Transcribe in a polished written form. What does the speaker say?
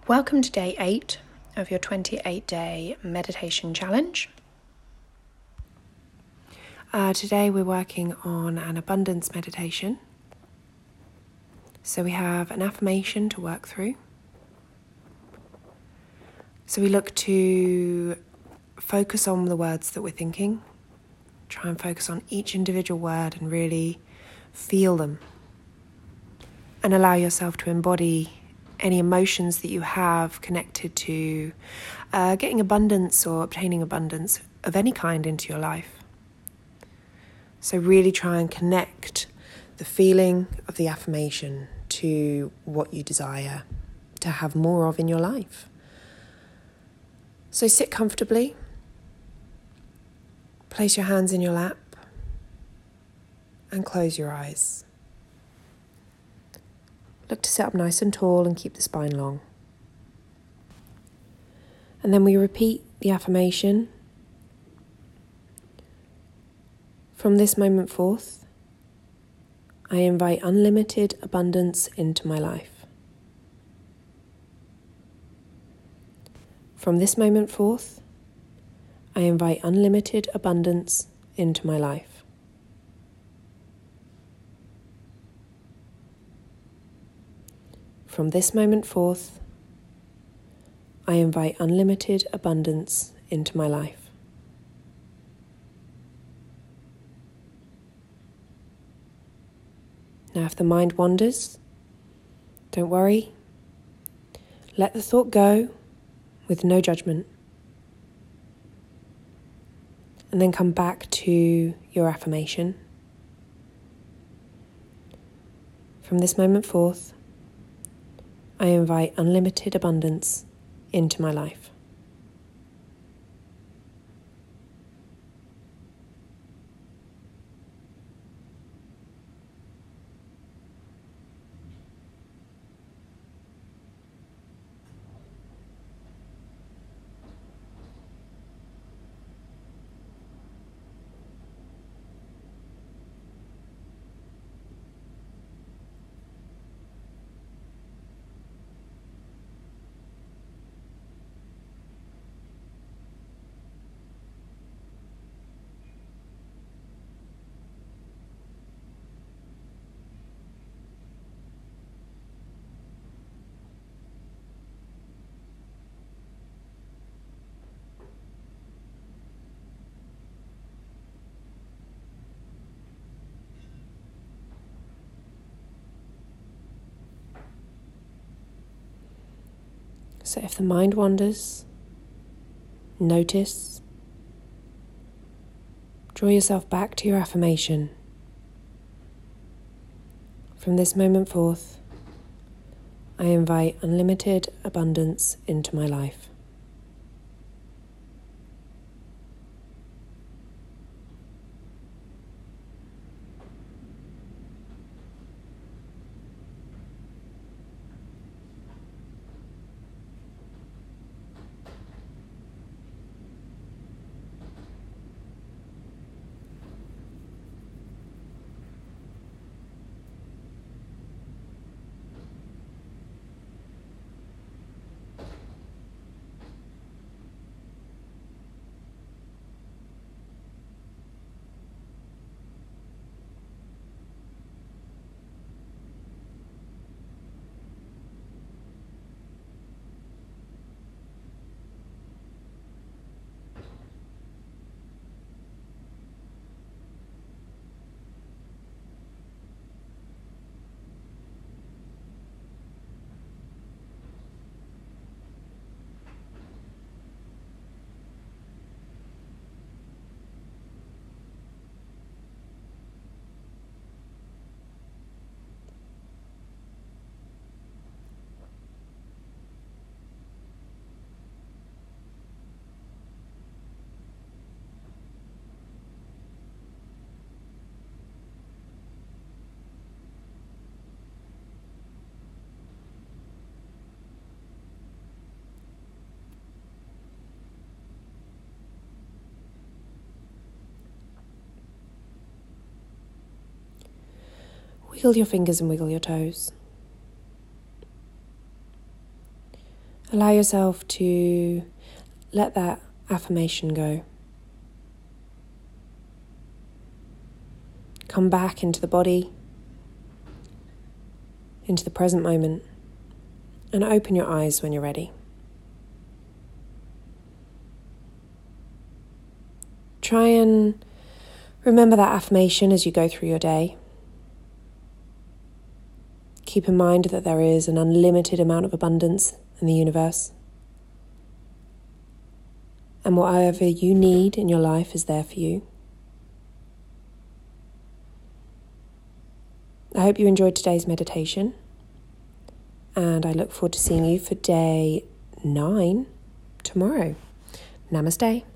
Welcome to day 8 of your 28-day meditation challenge. Today we're working on an abundance meditation. So we have an affirmation to work through. So we look to focus on the words that we're thinking. Try and focus on each individual word and really feel them. And allow yourself to embody any emotions that you have connected to getting abundance or obtaining abundance of any kind into your life. So really try and connect the feeling of the affirmation to what you desire to have more of in your life. So sit comfortably, place your hands in your lap and close your eyes. Look to sit up nice and tall and keep the spine long. And then we repeat the affirmation. From this moment forth, I invite unlimited abundance into my life. From this moment forth, I invite unlimited abundance into my life. From this moment forth, I invite unlimited abundance into my life. Now, if the mind wanders, don't worry. Let the thought go with no judgment. And then come back to your affirmation. From this moment forth, I invite unlimited abundance into my life. So if the mind wanders, notice. Draw yourself back to your affirmation. From this moment forth, I invite unlimited abundance into my life. Wiggle your fingers and wiggle your toes. Allow yourself to let that affirmation go. Come back into the body, into the present moment, and open your eyes when you're ready. Try and remember that affirmation as you go through your day. Keep in mind that there is an unlimited amount of abundance in the universe. And whatever you need in your life is there for you. I hope you enjoyed today's meditation. And I look forward to seeing you for day 9 tomorrow. Namaste.